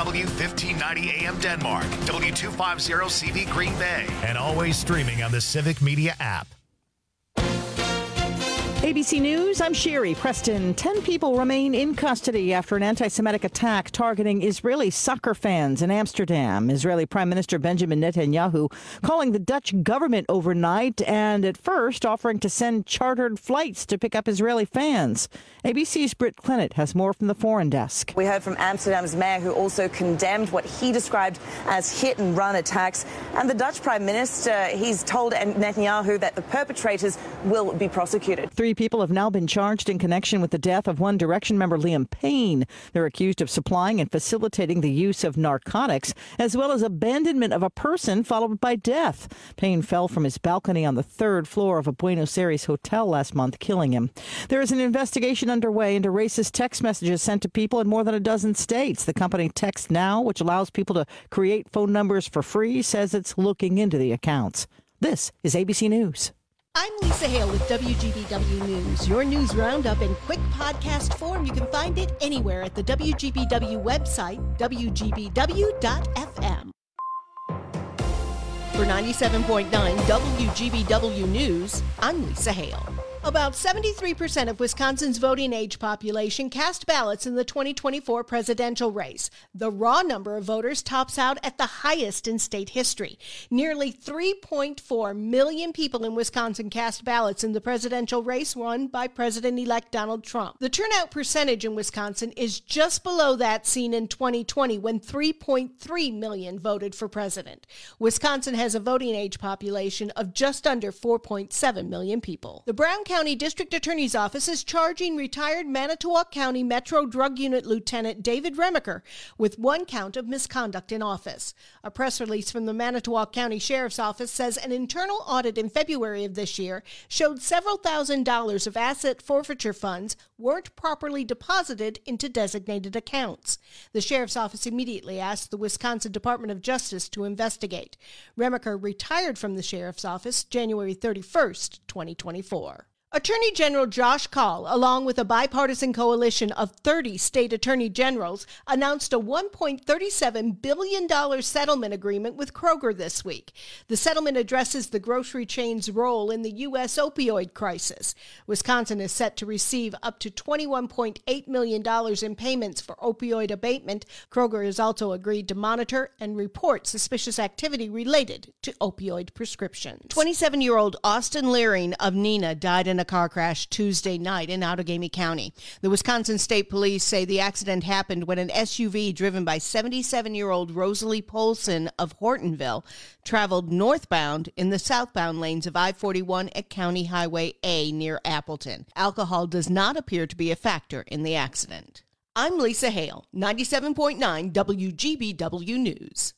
W1590 AM Denmark, W250 CV Green Bay, and always streaming on the Civic Media app. ABC News, I'm Sherry Preston. 10 people remain in custody after an anti-Semitic attack targeting Israeli soccer fans in Amsterdam. Israeli Prime Minister Benjamin Netanyahu calling the Dutch government overnight and at first offering to send chartered flights to pick up Israeli fans. ABC's Britt Clennett has more from the foreign desk. We heard from Amsterdam's mayor, who also condemned what he described as hit-and-run attacks. And the Dutch Prime Minister, he's told Netanyahu that the perpetrators will be prosecuted. 3 people have now been charged in connection with the death of One Direction member Liam Payne. They're accused of supplying and facilitating the use of narcotics, as well as abandonment of a person followed by death. Payne fell from his balcony on the 3rd floor of a Buenos Aires hotel last month, killing him. There is an investigation underway into racist text messages sent to people in more than a dozen states. The company Text Now, which allows people to create phone numbers for free, says it's looking into the accounts. This is ABC News. I'm Lisa Hale with WGBW News. Your news roundup in quick podcast form. You can find it anywhere at the WGBW website, WGBW.FM. For 97.9 WGBW News, I'm Lisa Hale. About 73% of Wisconsin's voting age population cast ballots in the 2024 presidential race. The raw number of voters tops out at the highest in state history. Nearly 3.4 million people in Wisconsin cast ballots in the presidential race won by President-elect Donald Trump. The turnout percentage in Wisconsin is just below that seen in 2020 when 3.3 million voted for president. Wisconsin has a voting age population of just under 4.7 million people. The Brown County District Attorney's Office is charging retired Manitowoc County Metro Drug Unit Lieutenant David Remaker with 1 count of misconduct in office. A press release from the Manitowoc County Sheriff's Office says an internal audit in February of this year showed several $1,000s of asset forfeiture funds weren't properly deposited into designated accounts. The Sheriff's Office immediately asked the Wisconsin Department of Justice to investigate. Remaker retired from the Sheriff's Office January 31st, 2024. Attorney General Josh Kaul, along with a bipartisan coalition of 30 state attorney generals, announced a $1.37 billion settlement agreement with Kroger this week. The settlement addresses the grocery chain's role in the U.S. opioid crisis. Wisconsin is set to receive up to $21.8 million in payments for opioid abatement. Kroger has also agreed to monitor and report suspicious activity related to opioid prescriptions. 27-year-old Austin Leering of Neenah died in a car crash Tuesday night in Outagamie County. The Wisconsin State Police say the accident happened when an SUV driven by 77-year-old Rosalie Polson of Hortonville traveled northbound in the southbound lanes of I-41 at County Highway A near Appleton. Alcohol does not appear to be a factor in the accident. I'm Lisa Hale, 97.9 WGBW News.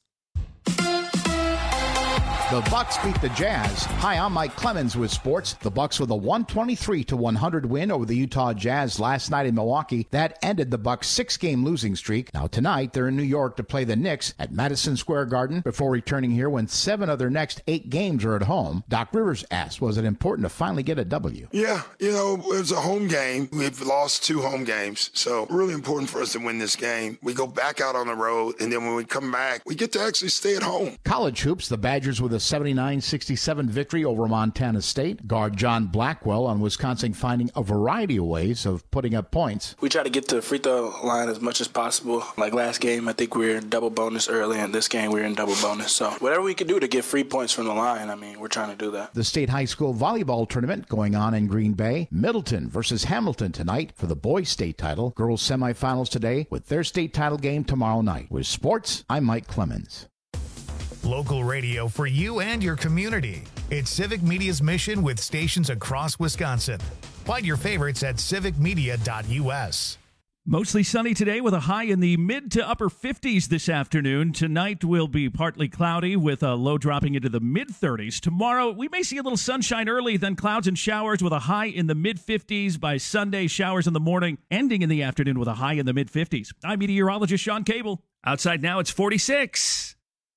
The Bucks beat the Jazz. Hi, I'm Mike Clemens with sports. The Bucks with a 123-100 win over the Utah Jazz last night in Milwaukee. That ended the Bucks' 6-game losing streak. Now tonight, they're in New York to play the Knicks at Madison Square Garden before returning here when 7 of their next 8 games are at home. Doc Rivers asked, was it important to finally get a W? Yeah, it was a home game. We've lost 2 home games, so really important for us to win this game. We go back out on the road, and then when we come back, we get to actually stay at home. College hoops, the Badgers with a 79-67 victory over Montana State. Guard John Blackwell on Wisconsin finding a variety of ways of putting up points. We try to get to the free throw line as much as possible. Like last game, I think we were in double bonus early, and this game we were in double bonus. So whatever we can do to get free points from the line, we're trying to do that. The state high school volleyball tournament going on in Green Bay. Middleton versus Hamilton tonight for the boys' state title. Girls semifinals today with their state title game tomorrow night. With sports, I'm Mike Clemens. Local radio for you and your community. It's Civic Media's mission with stations across Wisconsin. Find your favorites at civicmedia.us. Mostly sunny today with a high in the mid to upper 50s this afternoon. Tonight will be partly cloudy with a low dropping into the mid-30s. Tomorrow, we may see a little sunshine early, then clouds and showers with a high in the mid-50s. By Sunday, showers in the morning, ending in the afternoon with a high in the mid-50s. I'm meteorologist Sean Cable. Outside now, it's 46.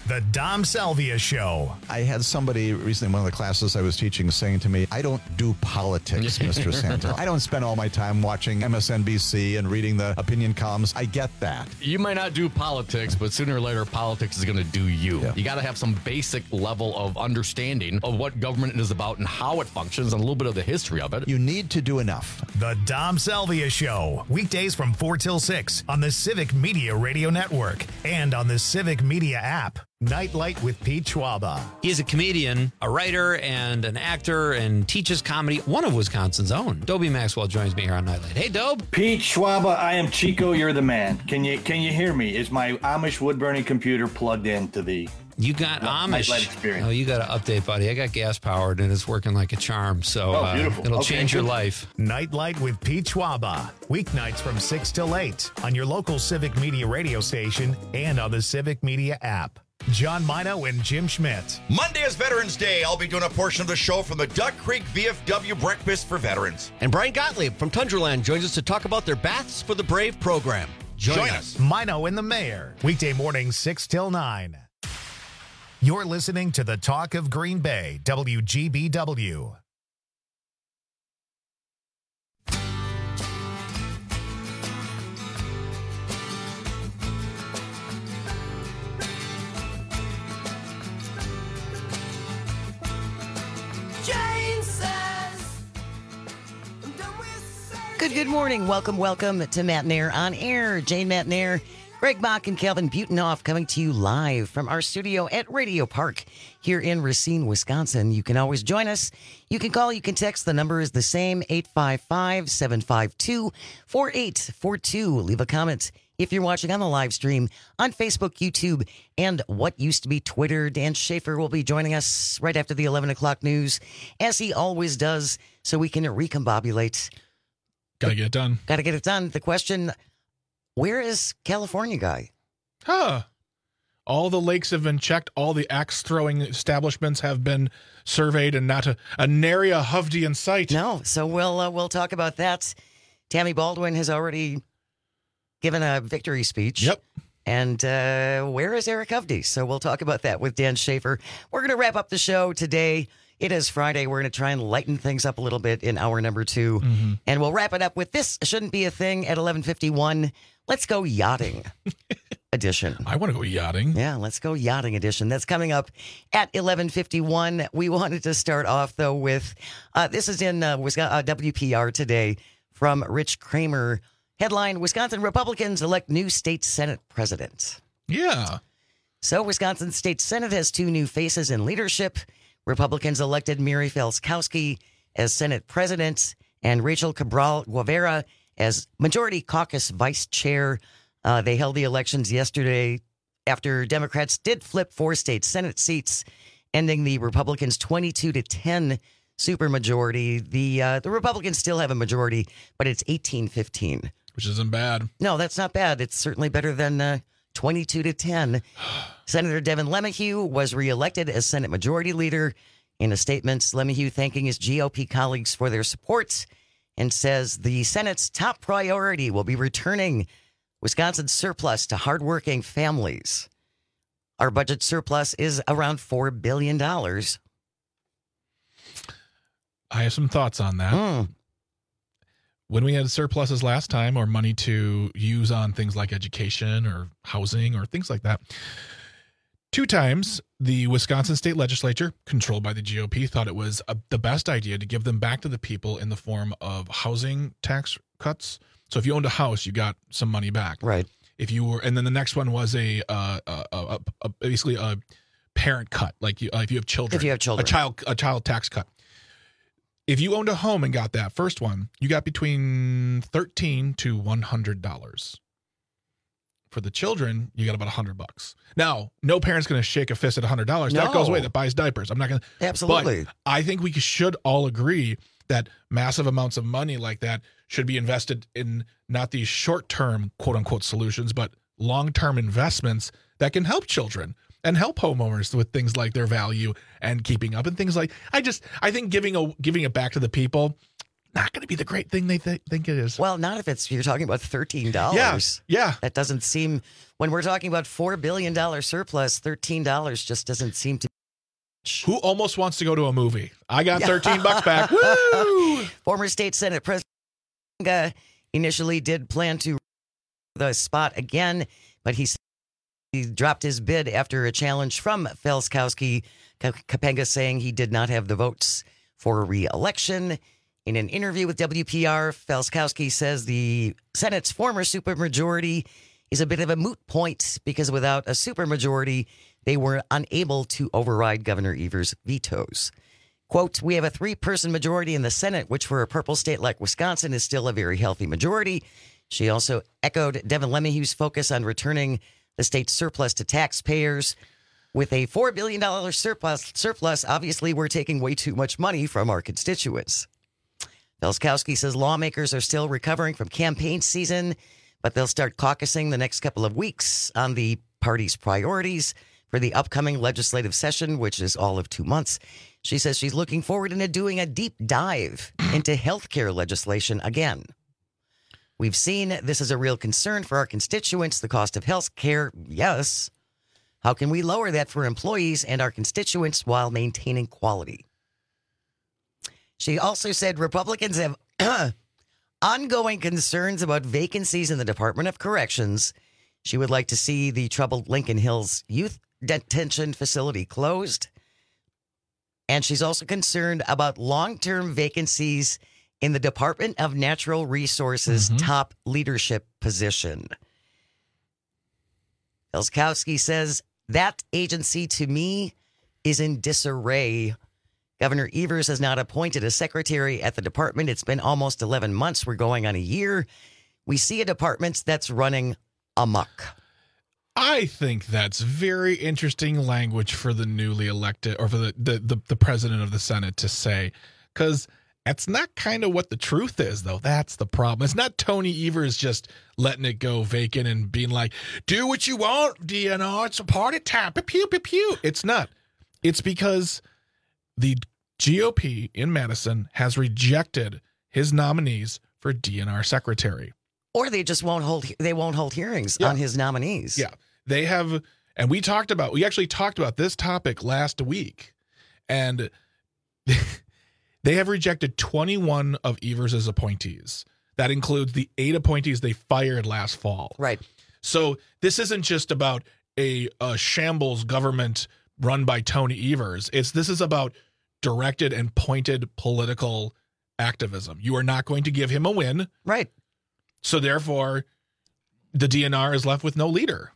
The Dom Salvia Show. I had somebody recently in one of the classes I was teaching saying to me, I don't do politics, Mr. Santel. I don't spend all my time watching MSNBC and reading the opinion columns. I get that. You might not do politics, but sooner or later, politics is going to do you. Yeah. You got to have some basic level of understanding of what government is about and how it functions and a little bit of the history of it. You need to do enough. The Dom Salvia Show. Weekdays from 4 till 6 on the Civic Media Radio Network and on the Civic Media app. Nightlight with Pete Schwaba. He is a comedian, a writer, and an actor, and teaches comedy. One of Wisconsin's own. Dobie Maxwell joins me here on Nightlight. Hey, Dobe. Pete Schwaba, I am Chico. You're the man. Can you hear me? Is my Amish wood burning computer plugged into the? You got Amish. Nightlight experience. Oh, you got to update, buddy. I got gas powered and it's working like a charm. So beautiful. It'll change your life. Nightlight with Pete Schwaba. Weeknights from 6 till 8 on your local Civic Media radio station and on the Civic Media app. John Mino and Jim Schmidt. Monday is Veterans Day. I'll be doing a portion of the show from the Duck Creek VFW Breakfast for Veterans. And Brian Gottlieb from Tundraland joins us to talk about their Baths for the Brave program. Join us. Mino and the Mayor. Weekday mornings 6 till 9. You're listening to the Talk of Green Bay, WGBW. Good morning. Welcome to Matt Nair on Air. Jane Matt Nair, Greg Mock, and Calvin Butenhoff coming to you live from our studio at Radio Park here in Racine, Wisconsin. You can always join us. You can call, you can text. The number is the same, 855-752-4842. Leave a comment if you're watching on the live stream on Facebook, YouTube, and what used to be Twitter. Dan Schaefer will be joining us right after the 11 o'clock news, as he always does, so we can recombobulate. Got to get it done. Got to get it done. The question, where is California guy? All the lakes have been checked. All the axe-throwing establishments have been surveyed, and not a nary a Hovde in sight. No, so we'll talk about that. Tammy Baldwin has already given a victory speech. Yep. And where is Eric Hovde? So we'll talk about that with Dan Schaefer. We're going to wrap up the show today. It is Friday. We're going to try and lighten things up a little bit in hour number 2. Mm-hmm. And we'll wrap it up with This Shouldn't Be a Thing at 11:51. Let's go yachting edition. I want to go yachting. Yeah, let's go yachting edition. That's coming up at 11:51. We wanted to start off, though, with this is in WPR today from Rich Kramer. Headline, Wisconsin Republicans elect new state Senate president. Yeah. So Wisconsin State Senate has 2 new faces in leadership. Republicans elected Mary Felskowski as Senate president and Rachel Cabral Guevara as Majority Caucus vice chair. They held the elections yesterday after Democrats did flip 4 state Senate seats, ending the Republicans' 22-10 supermajority. The Republicans still have a majority, but it's 18-15. Which isn't bad. No, that's not bad. It's certainly better than 22-10. Senator Devin LeMahieu was reelected as Senate Majority Leader. In a statement, LeMahieu thanking his GOP colleagues for their support and says the Senate's top priority will be returning Wisconsin's surplus to hardworking families. Our budget surplus is around $4 billion. I have some thoughts on that. When we had surpluses last time, or money to use on things like education or housing or things like that, 2 times the Wisconsin State Legislature, controlled by the GOP, thought it was the best idea to give them back to the people in the form of housing tax cuts. So if you owned a house, you got some money back. Right. If you were, and then the next one was basically a parent cut, like if you have children. If you have children. A child tax cut. If you owned a home and got that first one, you got between $13 to $100. For the children, you got about $100. Now, no parent's going to shake a fist at $100. No. That goes away. That buys diapers. I'm not going to. Absolutely. But I think we should all agree that massive amounts of money like that should be invested in not these short-term, quote-unquote, solutions, but long-term investments that can help children and help homeowners with things like their value and keeping up and things like. I think giving it back to the people, not going to be the great thing they think it is. Well, not if you're talking about $13. Yeah. That doesn't seem, when we're talking about $4 billion surplus, $13 just doesn't seem to. Who almost wants to go to a movie? I got $13 back. Woo! Former state Senate President initially did plan to the spot again, but he dropped his bid after a challenge from Felskowski. Kapenga saying he did not have the votes for re-election. In an interview with WPR, Felskowski says the Senate's former supermajority is a bit of a moot point because without a supermajority, they were unable to override Governor Evers' vetoes. Quote, we have a 3-person majority in the Senate, which for a purple state like Wisconsin is still a very healthy majority. She also echoed Devin LeMahieu's focus on returning the state's surplus to taxpayers. With a $4 billion surplus, obviously we're taking way too much money from our constituents. Felskowski says lawmakers are still recovering from campaign season, but they'll start caucusing the next couple of weeks on the party's priorities for the upcoming legislative session, which is all of 2 months. She says she's looking forward to doing a deep dive into healthcare legislation again. We've seen this is a real concern for our constituents, the cost of health care, yes. How can we lower that for employees and our constituents while maintaining quality? She also said Republicans have ongoing concerns about vacancies in the Department of Corrections. She would like to see the troubled Lincoln Hills Youth Detention Facility closed. And she's also concerned about long-term vacancies in the Department of Natural Resources top leadership position. Felskowski says that agency to me is in disarray. Governor Evers has not appointed a secretary at the department. It's been almost 11 months. We're going on a year. We see a department that's running amok. I think that's very interesting language for the newly elected or for the president of the Senate to say, because that's not kind of what the truth is, though. That's the problem. It's not Tony Evers just letting it go vacant and being like, do what you want, DNR. It's a party time. Pew, pew, pew. It's not. It's because the GOP in Madison has rejected his nominees for DNR secretary. Or they just won't hold hearings on his nominees. Yeah. They have, and we actually talked about this topic last week, and they have rejected 21 of Evers' appointees. That includes the 8 appointees they fired last fall. Right. So this isn't just about a shambles government run by Tony Evers. This is about directed and pointed political activism. You are not going to give him a win. Right. So therefore, the DNR is left with no leader.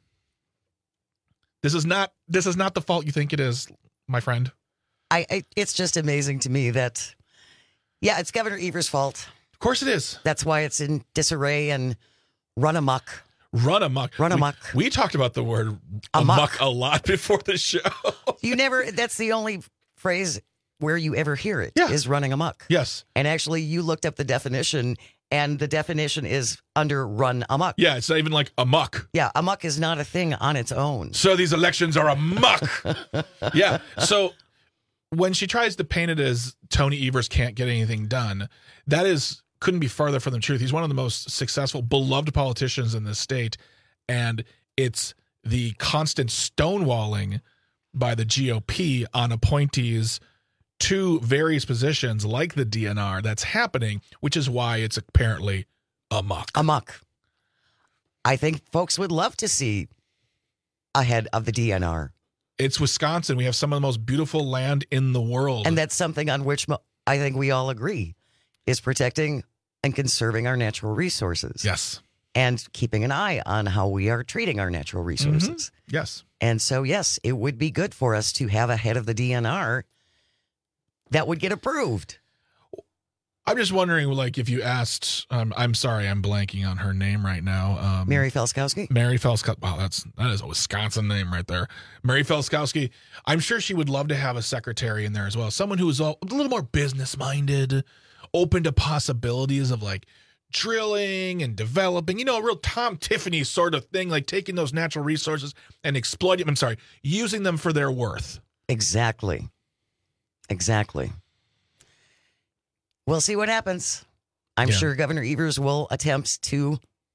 This is not the fault you think it is, my friend. It's just amazing to me that, it's Governor Evers' fault. Of course it is. That's why it's in disarray and run amok. Run amok. Run amok. We talked about the word amok a lot before the show. That's the only phrase where you ever hear it is running amok. Yes. And actually you looked up the definition, and the definition is under run amok. Yeah, it's not even like amok. Yeah, amok is not a thing on its own. So these elections are amok. Yeah. So when she tries to paint it as Tony Evers can't get anything done, couldn't be farther from the truth. He's one of the most successful, beloved politicians in this state, and it's the constant stonewalling by the GOP on appointees to various positions like the DNR that's happening, which is why it's apparently amok. Amok. I think folks would love to see a head of the DNR. It's Wisconsin. We have some of the most beautiful land in the world. And that's something on which I think we all agree is protecting and conserving our natural resources. Yes. And keeping an eye on how we are treating our natural resources. Yes. And so, yes, it would be good for us to have a head of the DNR that would get approved. I'm just wondering, like, if you asked, I'm sorry, I'm blanking on her name right now. Mary Felskowski? Mary Felskowski. Wow, that is a Wisconsin name right there. Mary Felskowski. I'm sure she would love to have a secretary in there as well. Someone who is a little more business-minded, open to possibilities of, like, drilling and developing, a real Tom Tiffany sort of thing, like taking those natural resources and using them for their worth. Exactly. We'll see what happens. I'm sure Governor Evers will attempt to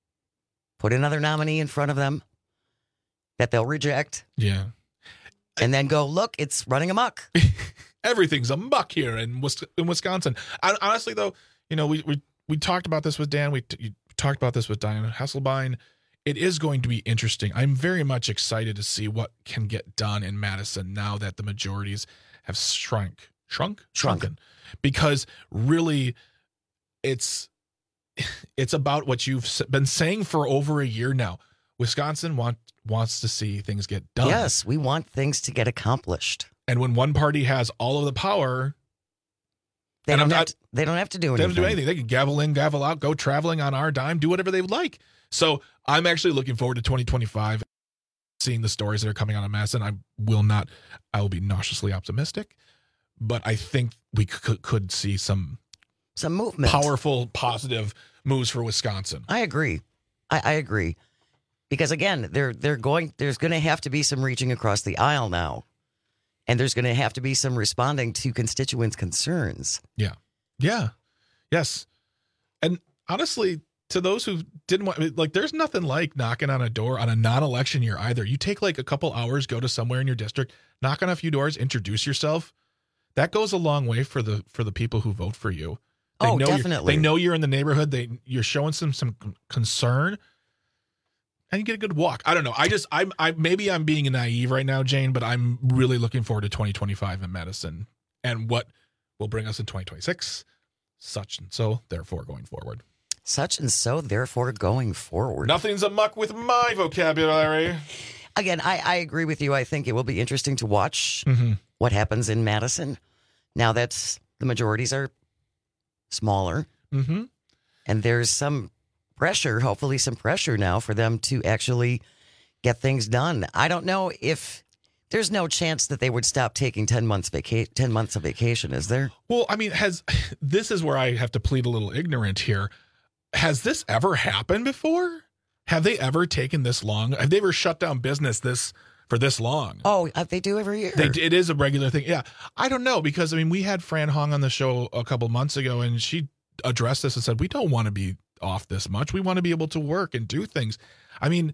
put another nominee in front of them that they'll reject. Yeah. And then go, look, it's running amok. Everything's amok here in Wisconsin. Honestly, though, we talked about this with Dan. We talked about this with Diane Hasselbein. It is going to be interesting. I'm very much excited to see what can get done in Madison now that the majorities have shrunken. Because really, it's about what you've been saying for over a year now. Wisconsin wants to see things get done. Yes, we want things to get accomplished. And when one party has all of the power, they don't have to do anything. They don't have to do anything. They can gavel in, gavel out, go traveling on our dime, do whatever they would like. So I'm actually looking forward to 2025, seeing the stories that are coming out of Madison. I will be nauseously optimistic, but I think we could see some movement, powerful, positive moves for Wisconsin. I agree. I agree. Because again, there's going to have to be some reaching across the aisle now. And there's going to have to be some responding to constituents' concerns. Yeah. Yeah. Yes. And honestly, to those who didn't want, there's nothing like knocking on a door on a non-election year either. You take a couple hours, go to somewhere in your district, knock on a few doors, introduce yourself. That goes a long way for the people who vote for you. Definitely. They know you're in the neighborhood. You're showing some concern. And you get a good walk. I don't know. Maybe I'm being naive right now, Jane, but I'm really looking forward to 2025 in Madison and what will bring us in 2026. Such and so, therefore, going forward. Such and so, therefore, going forward. Nothing's amuck with my vocabulary. Again, I agree with you. I think it will be interesting to watch what happens in Madison now that the majorities are smaller. Mm-hmm. And there's some pressure, hopefully some pressure now for them to actually get things done. I don't know if there's no chance that they would stop taking 10 months of vacation, is there? Well, I mean, this is where I have to plead a little ignorant here. Has this ever happened before? Have they ever taken this long? Have they ever shut down business for this long? Oh, they do every year. It is a regular thing. Yeah. I don't know, because we had Fran Hong on the show a couple months ago, and she addressed this and said, we don't want to be off this much. We want to be able to work and do things. I mean,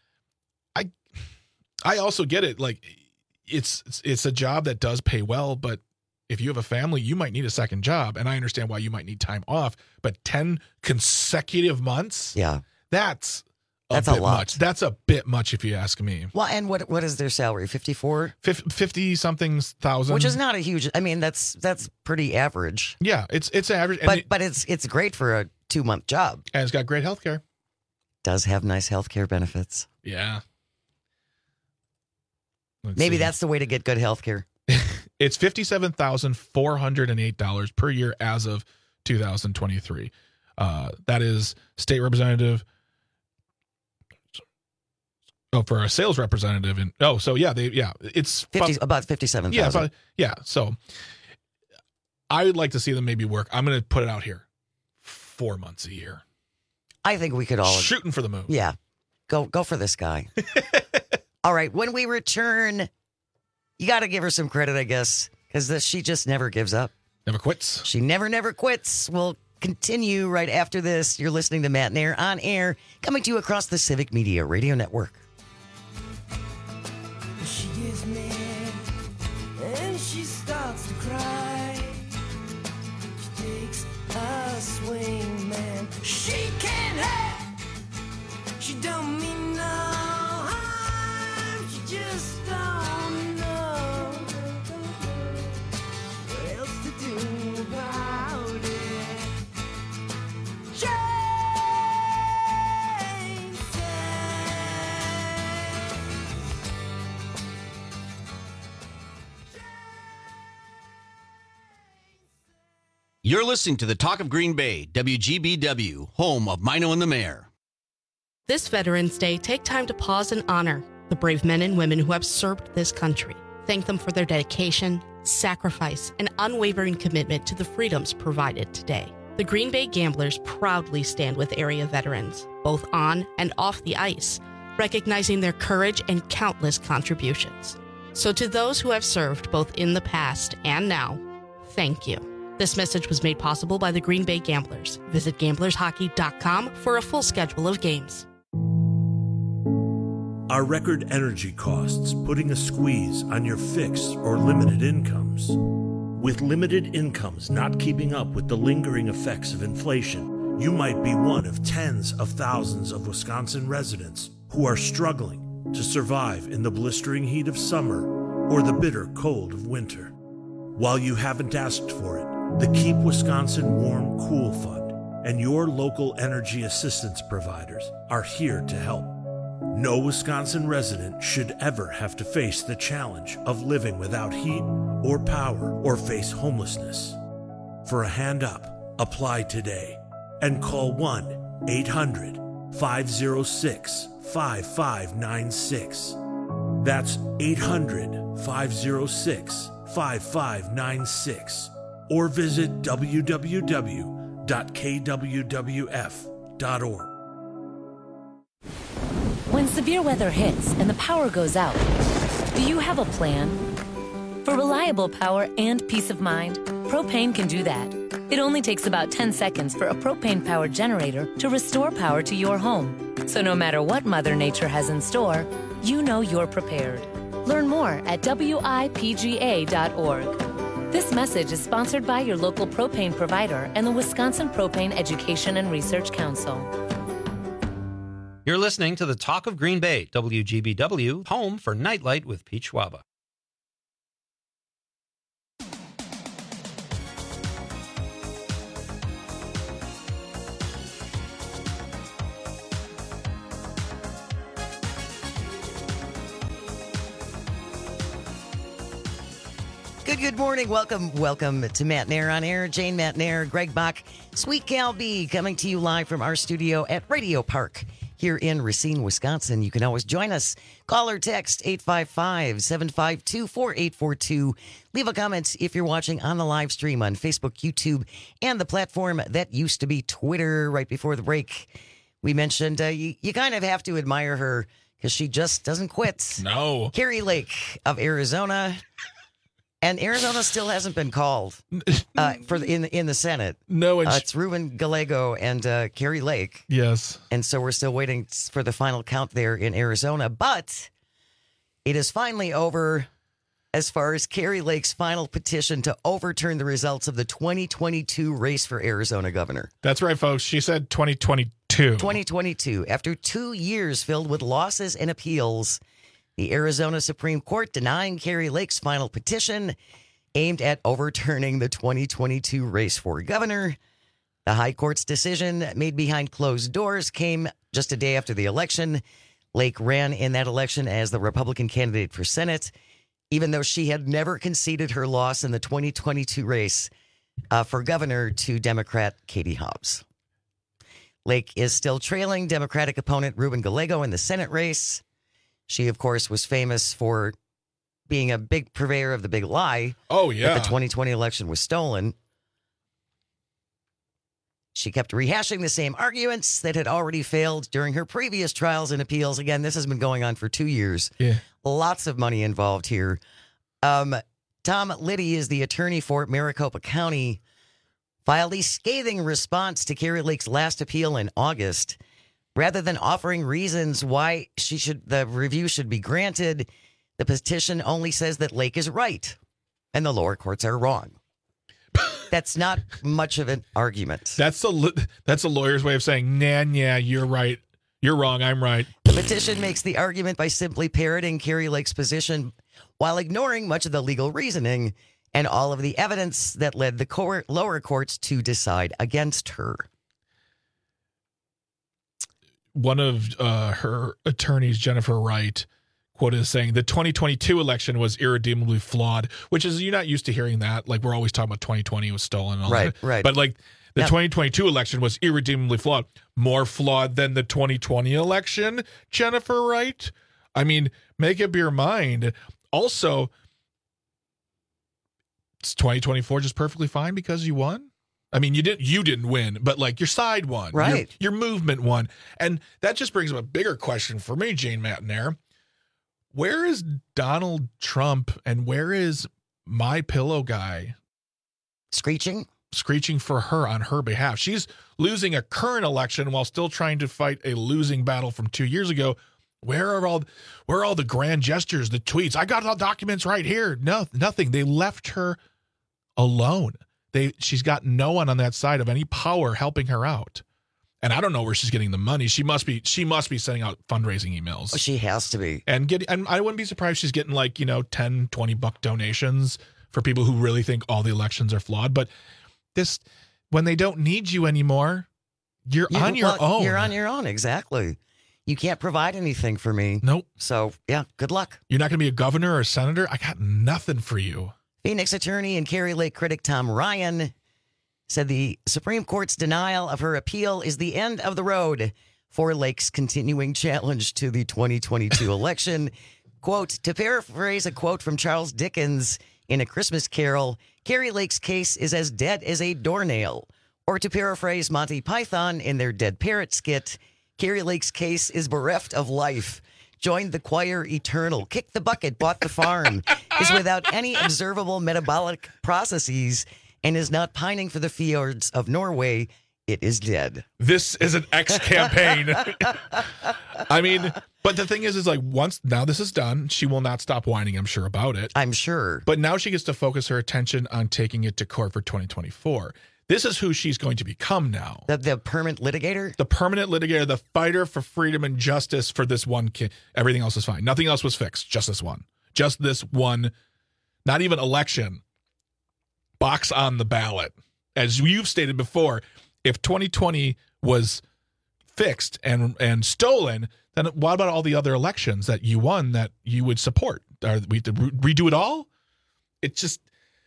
I also get it. It's a job that does pay well, but if you have a family, you might need a second job. And I understand why you might need time off, but 10 consecutive months? Yeah. That's a bit lot. Much. That's a bit much if you ask me. Well, and what is their salary? 54? 50 something thousand. Which is not a huge, that's pretty average. Yeah, it's average. But it's great for a 2-month job. And it's got great health care. Does have nice health care benefits. Yeah. Maybe that's the way to get good health care. It's $57,408 per year as of 2023. That is state representative. Oh, for a sales representative. It's about 57,000. Yeah. So I would like to see them maybe work. I'm going to put it out here. 4 months a year. I think we could all shooting for the moon. Yeah. Go for this guy. All right. When we return, you got to give her some credit, I guess, because she just never gives up. Never quits. She never quits. We'll continue right after this. You're listening to Matt and Air on air, coming to you across the Civic Media Radio Network. She gets mad and she starts to cry. She takes a swing, man. She can't have. She don't mean no harm. She just don't know what else to do about it. Jane says. You're listening to the Talk of Green Bay, WGBW, home of Mino and the Mayor. This Veterans Day, take time to pause and honor the brave men and women who have served this country. Thank them for their dedication, sacrifice, and unwavering commitment to the freedoms provided today. The Green Bay Gamblers proudly stand with area veterans, both on and off the ice, recognizing their courage and countless contributions. So to those who have served both in the past and now, thank you. This message was made possible by the Green Bay Gamblers. Visit gamblershockey.com for a full schedule of games. Are record energy costs putting a squeeze on your fixed or limited incomes? With limited incomes not keeping up with the lingering effects of inflation, you might be one of tens of thousands of Wisconsin residents who are struggling to survive in the blistering heat of summer or the bitter cold of winter. While you haven't asked for it, the Keep Wisconsin Warm Cool Fund and your local energy assistance providers are here to help. No Wisconsin resident should ever have to face the challenge of living without heat or power or face homelessness. For a hand up, apply today and call 1-800-506-5596. That's 800-506-5596. Or visit www.kwwf.org. When severe weather hits and the power goes out, do you have a plan? For reliable power and peace of mind, Propane can do that. It only takes about 10 seconds for a propane-powered generator to restore power to your home. So no matter what Mother Nature has in store, you know you're prepared. Learn more at WIPGA.org. This message is sponsored by your local propane provider and the Wisconsin Propane Education and Research Council. You're listening to the Talk of Green Bay, WGBW, home for Nightlight with Pete Schwaba. Good morning. Welcome to Matt Nair on Air. Jane Matt Nair, Greg Bach, Sweet Gal B, coming to you live from our studio at Radio Park here in Racine, Wisconsin. You can always join us. Call or text 855-752-4842. Leave a comment if you're watching on the live stream on Facebook, YouTube, and the platform that used to be Twitter. Right before the break, we mentioned you kind of have to admire her because she just doesn't quit. No. Kari Lake of Arizona. And Arizona still hasn't been called in the Senate. No, it's Ruben Gallego and Kari Lake. Yes. And so we're still waiting for the final count there in Arizona. But it is finally over as far as Kari Lake's final petition to overturn the results of the 2022 race for Arizona governor. That's right, folks. She said 2022. 2022. After 2 years filled with losses and appeals, the Arizona Supreme Court denying Kari Lake's final petition aimed at overturning the 2022 race for governor. The High Court's decision, made behind closed doors, came just a day after the election. Lake ran in that election as the Republican candidate for Senate, even though she had never conceded her loss in the 2022 race for governor to Democrat Katie Hobbs. Lake is still trailing Democratic opponent Ruben Gallego in the Senate race. She, of course, was famous for being a big purveyor of the big lie. Oh, yeah. That the 2020 election was stolen. She kept rehashing the same arguments that had already failed during her previous trials and appeals. Again, this has been going on for 2 years. Yeah. Lots of money involved here. Tom Liddy is the attorney for Maricopa County, filed a scathing response to Kari Lake's last appeal in August. Rather than offering reasons why the review should be granted, the petition only says that Lake is right and the lower courts are wrong. That's not much of an argument. That's a lawyer's way of saying, nah, you're right. You're wrong. I'm right. The petition makes the argument by simply parroting Kari Lake's position while ignoring much of the legal reasoning and all of the evidence that led the lower courts to decide against her. One of her attorneys, Jennifer Wright, quoted as saying the 2022 election was irredeemably flawed, which is, you're not used to hearing that. Like, we're always talking about 2020 was stolen and all that. Right. But like the 2022 election was irredeemably flawed. More flawed than the 2020 election, Jennifer Wright? I mean, make up your mind. Also, it's 2024 just perfectly fine because you won? I mean, you didn't win, but like your side won. Right. Your movement won. And that just brings up a bigger question for me, Jane Matt Nair. Where is Donald Trump and where is My Pillow guy Screeching for her on her behalf. She's losing a current election while still trying to fight a losing battle from 2 years ago. Where are all the grand gestures, the tweets? I got all documents right here. No, nothing. They left her alone. She's got no one on that side of any power helping her out. And I don't know where she's getting the money. She must be sending out fundraising emails. Oh, she has to be. And I wouldn't be surprised if she's getting like, $10, $20 donations for people who really think all the elections are flawed. But when they don't need you anymore, you're on your own. You're on your own, exactly. You can't provide anything for me. Nope. So, yeah, good luck. You're not going to be a governor or a senator? I got nothing for you. Phoenix attorney and Kari Lake critic Tom Ryan said the Supreme Court's denial of her appeal is the end of the road for Lake's continuing challenge to the 2022 election. Quote, to paraphrase a quote from Charles Dickens in A Christmas Carol, Kari Lake's case is as dead as a doornail. Or to paraphrase Monty Python in their Dead Parrot skit, Kari Lake's case is bereft of life. Joined the choir eternal, kicked the bucket, bought the farm, is without any observable metabolic processes, and is not pining for the fjords of Norway. It is dead. This is an X campaign. I mean, but the thing is like once now this is done, she will not stop whining, I'm sure, about it. I'm sure. But now she gets to focus her attention on taking it to court for 2024. This is who she's going to become now. The permanent litigator? The permanent litigator, the fighter for freedom and justice for this one kid. Everything else is fine. Nothing else was fixed. Just this one. Just this one, not even election, box on the ballot. As you've stated before, if 2020 was fixed and stolen, then what about all the other elections that you won that you would support? Are we to redo it all? It just...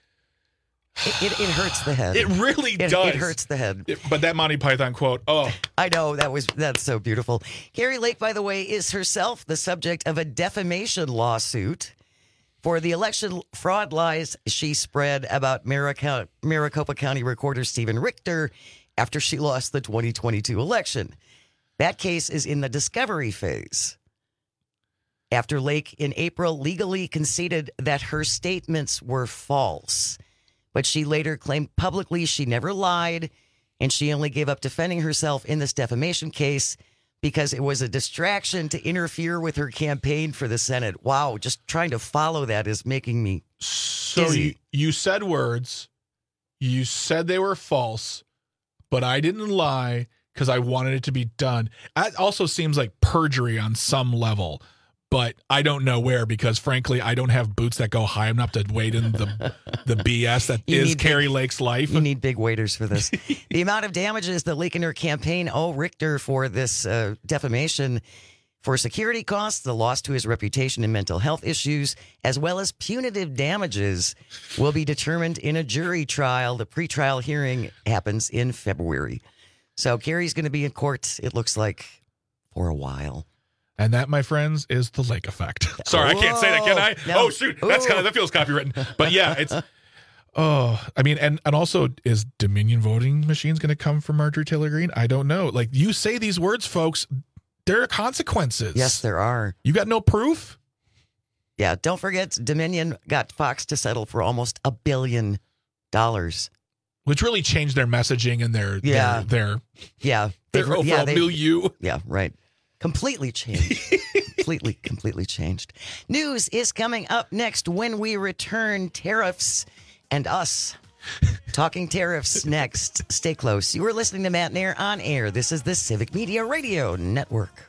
It hurts the head. It really does. It hurts the head. But that Monty Python quote, I know, that's so beautiful. Kari Lake, by the way, is herself the subject of a defamation lawsuit for the election fraud lies she spread about Maricopa County Recorder Stephen Richter after she lost the 2022 election. That case is in the discovery phase. After Lake in April legally conceded that her statements were false. But she later claimed publicly she never lied, and she only gave up defending herself in this defamation case because it was a distraction to interfere with her campaign for the Senate. Wow, just trying to follow that is making me dizzy. You said words, you said they were false, but I didn't lie because I wanted it to be done. That also seems like perjury on some level. But I don't know where because, frankly, I don't have boots that go high enough to wade in the BS that is Kari Lake's life. You need big waders for this. The amount of damages that Lake and her campaign owe Richter for this defamation for security costs, the loss to his reputation and mental health issues, as well as punitive damages, will be determined in a jury trial. The pretrial hearing happens in February. So Kari's going to be in court, it looks like, for a while. And that, my friends, is the Lake effect. Sorry, I can't say that, can I? No. Oh, shoot. That feels copywritten. But yeah, it's, and also, is Dominion voting machines going to come from Marjorie Taylor Greene? I don't know. Like, you say these words, folks, there are consequences. Yes, there are. You got no proof? Yeah, don't forget, Dominion got Fox to settle for almost $1 billion. Which really changed their messaging and their overall milieu. Yeah, right. Completely changed. completely changed. News is coming up next when we return. Tariffs and us. Talking tariffs next. Stay close. You are listening to Matt Nair on air. This is the Civic Media Radio Network.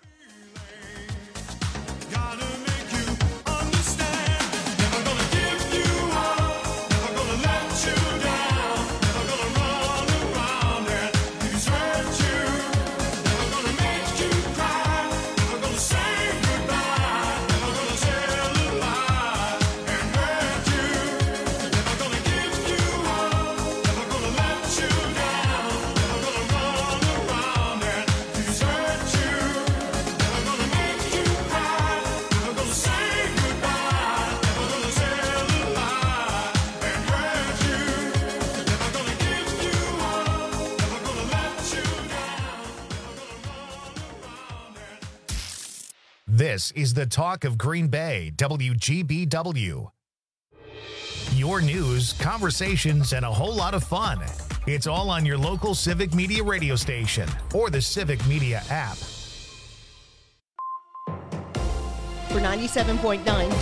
This is the talk of Green Bay, WGBW. Your news, conversations, and a whole lot of fun. It's all on your local Civic Media radio station or the Civic Media app. For 97.9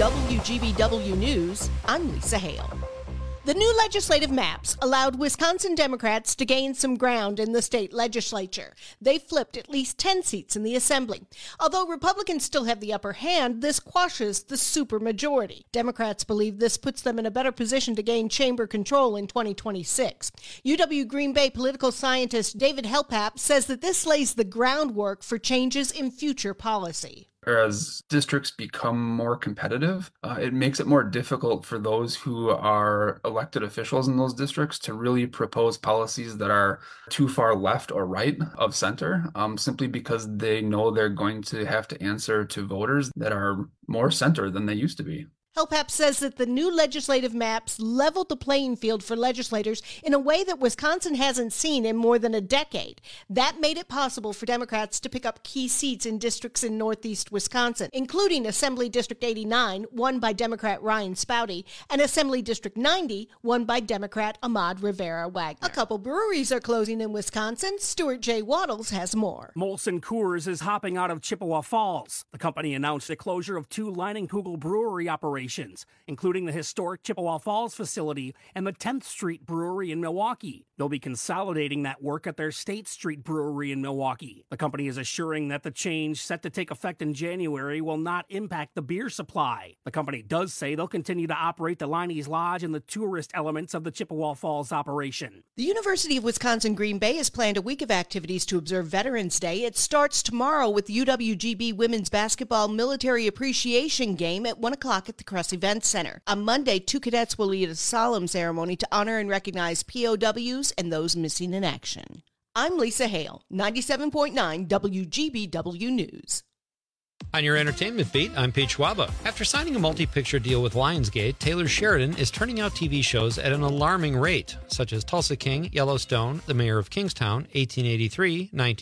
WGBW News, I'm Lisa Hale. The new legislative maps allowed Wisconsin Democrats to gain some ground in the state legislature. They flipped at least 10 seats in the assembly. Although Republicans still have the upper hand, this quashes the supermajority. Democrats believe this puts them in a better position to gain chamber control in 2026. UW Green Bay political scientist David Helpap says that this lays the groundwork for changes in future policy. As districts become more competitive, it makes it more difficult for those who are elected officials in those districts to really propose policies that are too far left or right of center, simply because they know they're going to have to answer to voters that are more center than they used to be. Helpap says that the new legislative maps leveled the playing field for legislators in a way that Wisconsin hasn't seen in more than a decade. That made it possible for Democrats to pick up key seats in districts in northeast Wisconsin, including Assembly District 89, won by Democrat Ryan Spouty, and Assembly District 90, won by Democrat Ahmad Rivera Wagner. A couple breweries are closing in Wisconsin. Stuart J. Waddles has more. Molson Coors is hopping out of Chippewa Falls. The company announced the closure of 2 Leinenkugel brewery operations, including the historic Chippewa Falls facility and the 10th Street Brewery in Milwaukee. They'll be consolidating that work at their State Street Brewery in Milwaukee. The company is assuring that the change, set to take effect in January, will not impact the beer supply. The company does say they'll continue to operate the Liney's Lodge and the tourist elements of the Chippewa Falls operation. The University of Wisconsin-Green Bay has planned a week of activities to observe Veterans Day. It starts tomorrow with UWGB Women's Basketball Military Appreciation Game at 1 o'clock at the Kress Event Center. On Monday, 2 cadets will lead a solemn ceremony to honor and recognize POWs and those missing in action. I'm Lisa Hale, 97.9 WGBW News. On your entertainment beat, I'm Pete Schwaba. After signing a multi-picture deal with Lionsgate, Taylor Sheridan is turning out TV shows at an alarming rate, such as Tulsa King, Yellowstone, The Mayor of Kingstown, 1883,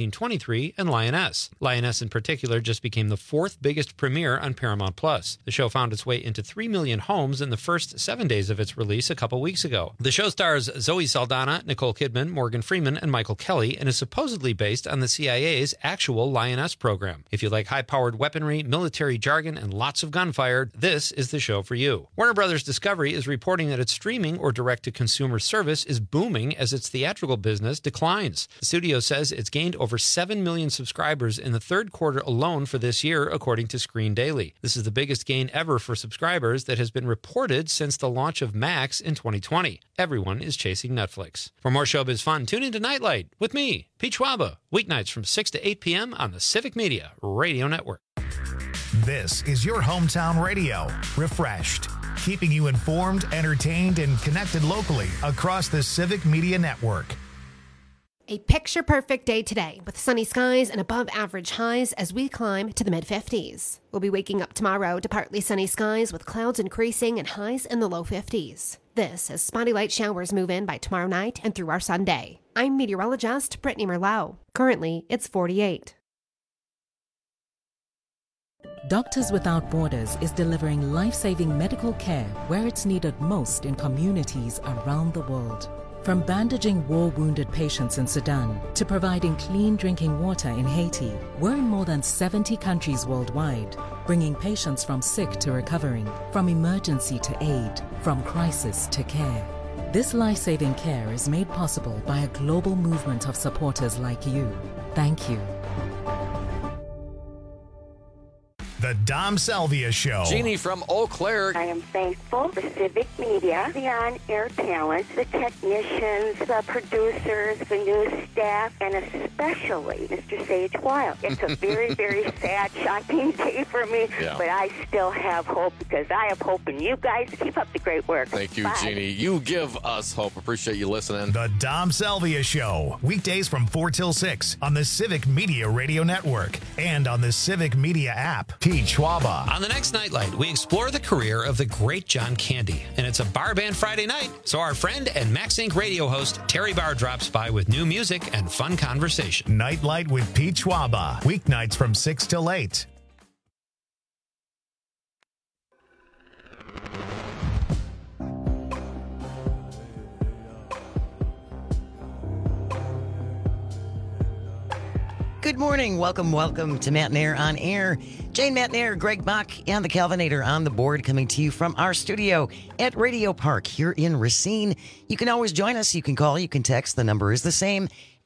1923, and Lioness. Lioness in particular just became the 4th biggest premiere on Paramount+. The show found its way into 3 million homes in the first 7 days of its release a couple weeks ago. The show stars Zoe Saldana, Nicole Kidman, Morgan Freeman, and Michael Kelly, and is supposedly based on the CIA's actual Lioness program. If you like high-powered weaponry, military jargon, and lots of gunfire, this is the show for you. Warner Brothers Discovery is reporting that its streaming or direct-to-consumer service is booming as its theatrical business declines. The studio says it's gained over 7 million subscribers in the third quarter alone for this year, according to Screen Daily. This is the biggest gain ever for subscribers that has been reported since the launch of Max in 2020. Everyone is chasing Netflix. For more showbiz fun, tune into Nightlight with me, Pete Schwaba, weeknights from 6 to 8 p.m. on the Civic Media Radio Network. This is your hometown radio, refreshed, keeping you informed, entertained, and connected locally across the Civic Media Network. A picture-perfect day today with sunny skies and above-average highs as we climb to the mid-50s. We'll be waking up tomorrow to partly sunny skies with clouds increasing and highs in the low 50s. This as spotty light showers move in by tomorrow night and through our Sunday. I'm meteorologist Brittany Merlot. Currently, it's 48. Doctors Without Borders is delivering life-saving medical care where it's needed most in communities around the world. From bandaging war-wounded patients in Sudan to providing clean drinking water in Haiti, we're in more than 70 countries worldwide, bringing patients from sick to recovering, from emergency to aid, from crisis to care. This life-saving care is made possible by a global movement of supporters like you. Thank you. The Dom Salvia Show. Jeannie from Eau Claire. I am thankful for Civic Media, the on-air talent, the technicians, the producers, the news staff, and especially Mr. Sage Wild. It's a very, very sad, shocking day for me, but I still have hope because I have hope in you guys. Keep up the great work. Thank you, Bye. Jeannie. You give us hope. Appreciate you listening. The Dom Salvia Show. Weekdays from 4 till 6 on the Civic Media Radio Network and on the Civic Media app. Pete Schwaba. On the next Nightlight, we explore the career of the great John Candy. And it's a bar band Friday night, so our friend and Max Inc. radio host Terry Barr drops by with new music and fun conversation. Nightlight with Pete Schwaba. Weeknights from 6 till 8. Good morning. Welcome to Matt and Air on Air. Jane, Matt and Air, Greg Bach, and the Calvinator on the board, coming to you from our studio at Radio Park here in Racine. You can always join us. You can call, you can text. The number is the same,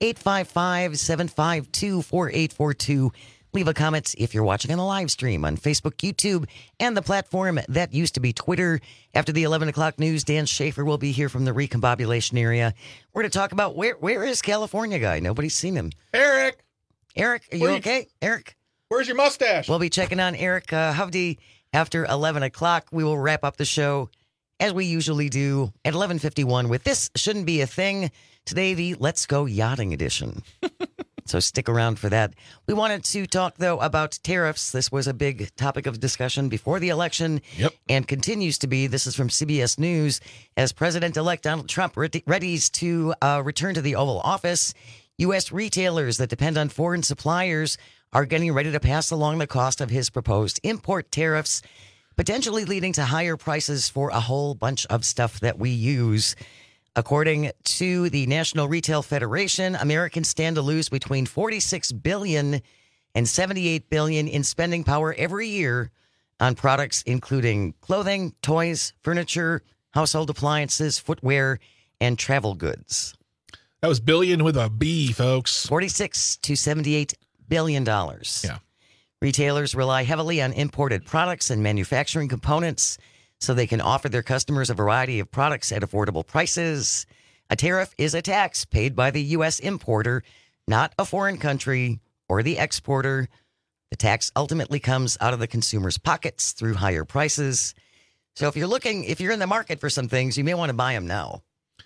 855-752-4842. Leave a comment if you're watching on the live stream on Facebook, YouTube, and the platform that used to be Twitter. After the 11 o'clock news, Dan Schaefer will be here from the recombobulation area. We're going to talk about where is California guy? Nobody's seen him. Eric, are you okay? Eric? Where's your mustache? We'll be checking on Eric Hovde after 11 o'clock. We will wrap up the show as we usually do at 11:51 with This Shouldn't Be a Thing. Today, the Let's Go Yachting edition. So stick around for that. We wanted to talk, though, about tariffs. This was a big topic of discussion before the election and continues to be. This is from CBS News. As President-elect Donald Trump readies to return to the Oval Office, U.S. retailers that depend on foreign suppliers are getting ready to pass along the cost of his proposed import tariffs, potentially leading to higher prices for a whole bunch of stuff that we use. According to the National Retail Federation, Americans stand to lose between $46 billion and $78 billion in spending power every year on products including clothing, toys, furniture, household appliances, footwear, and travel goods. That was billion with a B, folks. 46 to $78 billion. Yeah. Retailers rely heavily on imported products and manufacturing components so they can offer their customers a variety of products at affordable prices. A tariff is a tax paid by the U.S. importer, not a foreign country or the exporter. The tax ultimately comes out of the consumer's pockets through higher prices. So if you're in the market for some things, you may want to buy them now.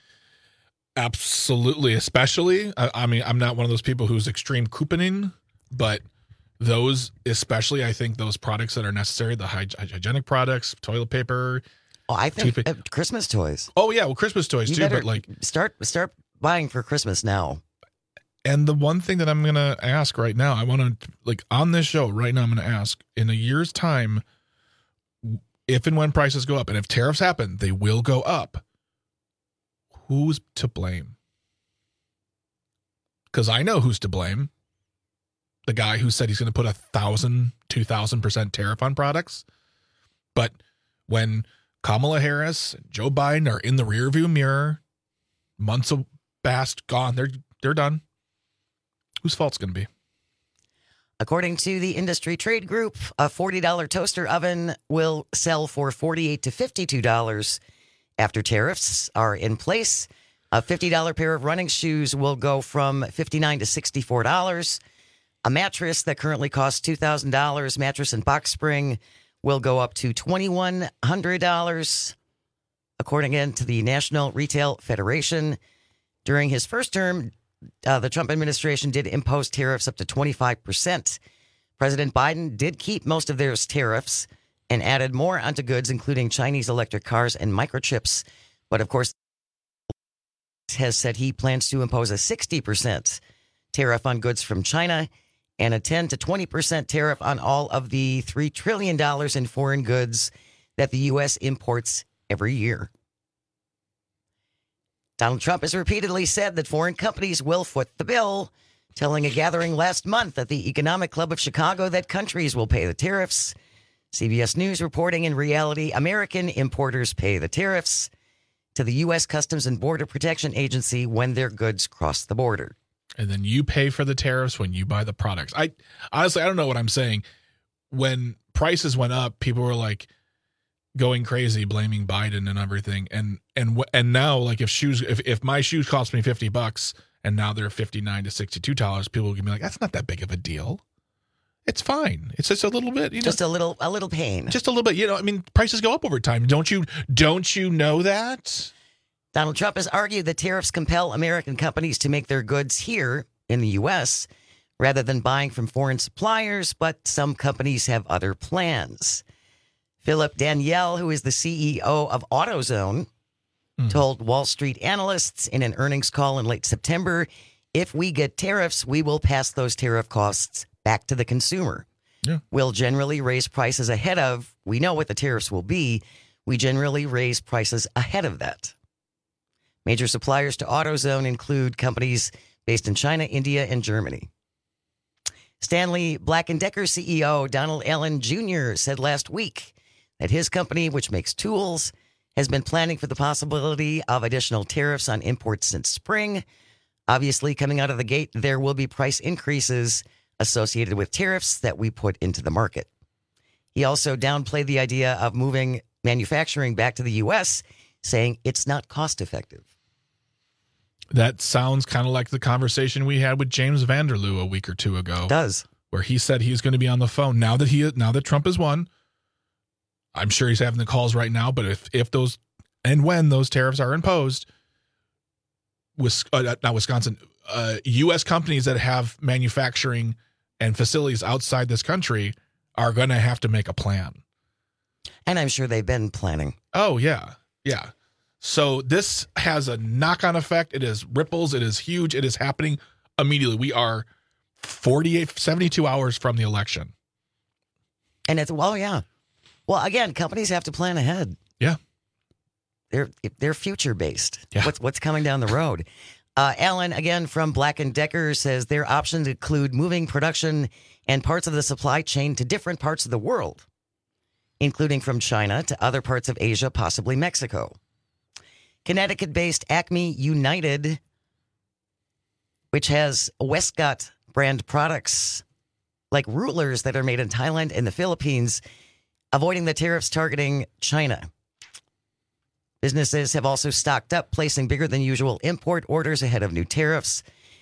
Absolutely. Especially, I mean, I'm not one of those people who's extreme couponing, but those, especially, I think those products that are necessary, the hygienic products, toilet paper. Oh, I think Christmas toys. Oh, yeah. Well, Christmas toys, too. But like, start buying for Christmas now. And the one thing that I'm going to ask right now, I want to, like, on this show right now, I'm going to ask, in a year's time, if and when prices go up, and if tariffs happen, they will go up. Who's to blame? Because I know who's to blame. The guy who said he's going to put 1,000, 2,000% tariff on products. But when Kamala Harris and Joe Biden are in the rearview mirror, months of past gone, they're done. Whose fault's going to be? According to the industry trade group, a $40 toaster oven will sell for $48 to $52 after tariffs are in place. A $50 pair of running shoes will go from $59 to $64. A mattress that currently costs $2,000, mattress and box spring, will go up to $2,100, according again to the National Retail Federation. During his first term, the Trump administration did impose tariffs up to 25%. President Biden did keep most of those tariffs and added more onto goods, including Chinese electric cars and microchips. But of course, has said he plans to impose a 60% tariff on goods from China and a 10 to 20% tariff on all of the $3 trillion in foreign goods that the U.S. imports every year. Donald Trump has repeatedly said that foreign companies will foot the bill, telling a gathering last month at the Economic Club of Chicago that countries will pay the tariffs. CBS News reporting, in reality, American importers pay the tariffs to the U.S. Customs and Border Protection Agency when their goods cross the border. And then you pay for the tariffs when you buy the products. I honestly, I don't know what I'm saying. When prices went up, people were like going crazy, blaming Biden and everything. And now, like, if my shoes cost me $50 and now they're $59 to $62, people will be like, that's not that big of a deal. It's fine. It's just a little bit, just a little pain. Just a little bit. I mean, prices go up over time. Don't you know that? Donald Trump has argued that tariffs compel American companies to make their goods here in the U.S. rather than buying from foreign suppliers, but some companies have other plans. Philip Danielle, who is the CEO of AutoZone, told Wall Street analysts in an earnings call in late September, if we get tariffs, we will pass those tariff costs back to the consumer. Yeah. We'll generally raise prices ahead of, we know what the tariffs will be. We generally raise prices ahead of that. Major suppliers to AutoZone include companies based in China, India, and Germany. Stanley Black & Decker CEO Donald Allen Jr. said last week that his company, which makes tools, has been planning for the possibility of additional tariffs on imports since spring. Obviously, coming out of the gate, there will be price increases associated with tariffs that we put into the market. He also downplayed the idea of moving manufacturing back to the U.S., saying it's not cost effective. That sounds kind of like the conversation we had with James Vanderloo a week or two ago. It does. Where he said he's going to be on the phone now that Trump has won. I'm sure he's having the calls right now, but if those and when those tariffs are imposed, not Wisconsin, U.S. companies that have manufacturing and facilities outside this country are going to have to make a plan. And I'm sure they've been planning. Oh, yeah. Yeah. So this has a knock-on effect. It is ripples. It is huge. It is happening immediately. We are 72 hours from the election. And it's, well, yeah. Well, again, companies have to plan ahead. Yeah. They're future-based. Yeah. What's coming down the road? Alan, again, from Black & Decker, says their options include moving production and parts of the supply chain to different parts of the world, including from China to other parts of Asia, possibly Mexico. Connecticut-based Acme United, which has Westcott brand products like rulers that are made in Thailand and the Philippines, avoiding the tariffs targeting China. Businesses have also stocked up, placing bigger than usual import orders ahead of new tariffs.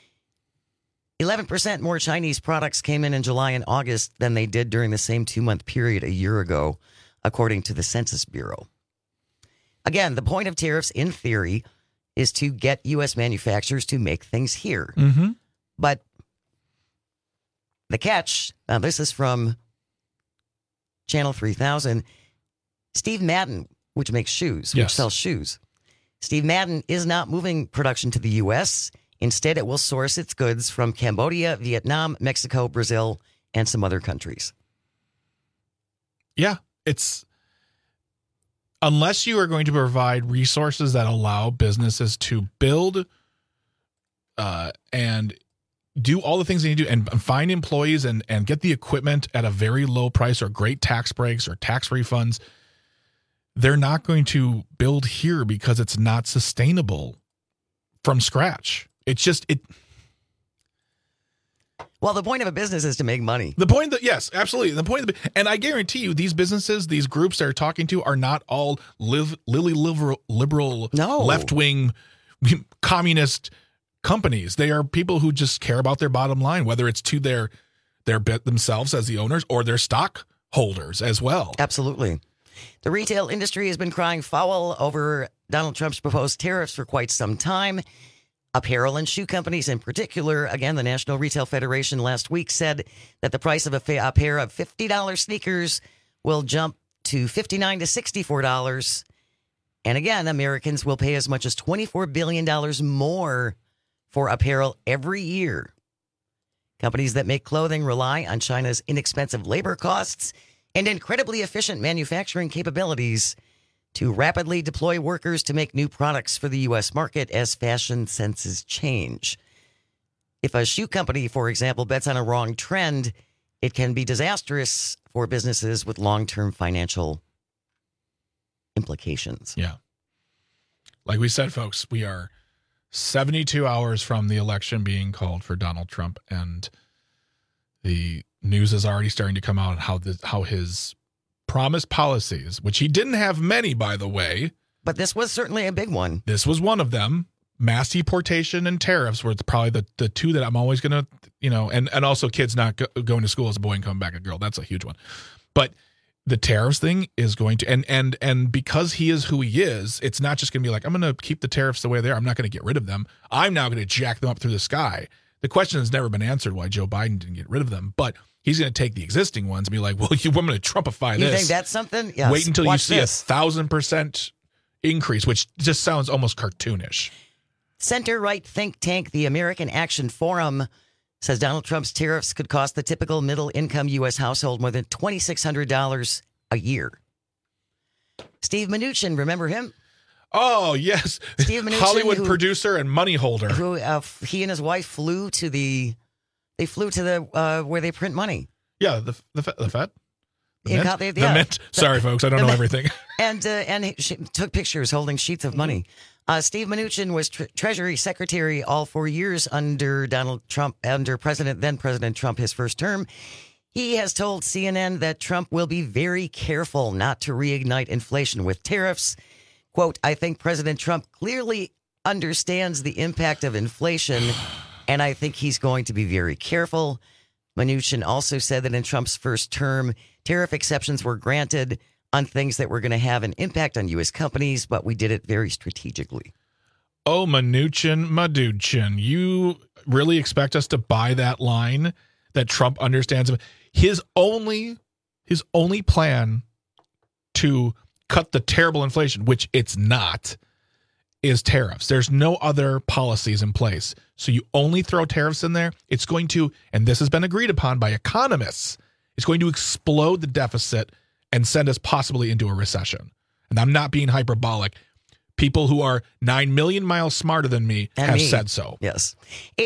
11% more Chinese products came in July and August than they did during the same 2-month period a year ago, according to the Census Bureau. Again, the point of tariffs, in theory, is to get U.S. manufacturers to make things here. Mm-hmm. But the catch, now this is from Channel 3000, Steve Madden, which makes shoes, which sells shoes. Steve Madden is not moving production to the U.S. Instead, it will source its goods from Cambodia, Vietnam, Mexico, Brazil, and some other countries. Yeah, it's... Unless you are going to provide resources that allow businesses to build and do all the things they need to do and find employees and get the equipment at a very low price or great tax breaks or tax refunds, they're not going to build here because it's not sustainable from scratch. It's just it. Well, the point of a business is to make money. The point that, yes, absolutely. The point of and I guarantee you, these businesses, these groups they're talking to are not all liberal, no, left-wing, communist companies. They are people who just care about their bottom line, whether it's to their themselves as the owners or their stockholders as well. Absolutely. The retail industry has been crying foul over Donald Trump's proposed tariffs for quite some time. Apparel and shoe companies in particular. Again, the National Retail Federation last week said that the price of a pair of $50 sneakers will jump to $59 to $64. And again, Americans will pay as much as $24 billion more for apparel every year. Companies that make clothing rely on China's inexpensive labor costs and incredibly efficient manufacturing capabilities to rapidly deploy workers to make new products for the U.S. market as fashion senses change. If a shoe company, for example, bets on a wrong trend, it can be disastrous for businesses with long-term financial implications. Yeah. Like we said, folks, we are 72 hours from the election being called for Donald Trump, and the news is already starting to come out on how his promised policies, which he didn't have many, by the way. But this was certainly a big one. This was one of them. Mass deportation and tariffs were probably the two that I'm always going to, and also kids not going to school as a boy and coming back a girl. That's a huge one. But the tariffs thing is going to, and because he is who he is, it's not just going to be like, I'm going to keep the tariffs the way they are. I'm not going to get rid of them. I'm now going to jack them up through the sky. The question has never been answered why Joe Biden didn't get rid of them, but he's going to take the existing ones and be like, well, I'm going to Trumpify this. You think that's something? Yes. Wait until you see this. 1,000% increase, which just sounds almost cartoonish. Center-right think tank, the American Action Forum, says Donald Trump's tariffs could cost the typical middle-income U.S. household more than $2,600 a year. Steve Mnuchin, remember him? Oh, yes. Steve Mnuchin, Hollywood producer and money holder. Who he and his wife flew to the They flew to the where they print money. Yeah, the Fed. Yeah, The Mint. Sorry, folks, I don't know everything. And she took pictures holding sheets of money. Steve Mnuchin was Treasury Secretary all 4 years under Donald Trump, under then President Trump, his first term. He has told CNN that Trump will be very careful not to reignite inflation with tariffs. Quote, I think President Trump clearly understands the impact of inflation, and I think he's going to be very careful. Mnuchin also said that in Trump's first term, tariff exceptions were granted on things that were going to have an impact on U.S. companies, but we did it very strategically. Oh, Mnuchin, you really expect us to buy that line that Trump understands? His only plan to cut the terrible inflation, which it's not, is tariffs. There's no other policies in place. So you only throw tariffs in there. It's going to, and this has been agreed upon by economists, it's going to explode the deficit and send us possibly into a recession. And I'm not being hyperbolic. People who are 9 million miles smarter than me have said so. Yes.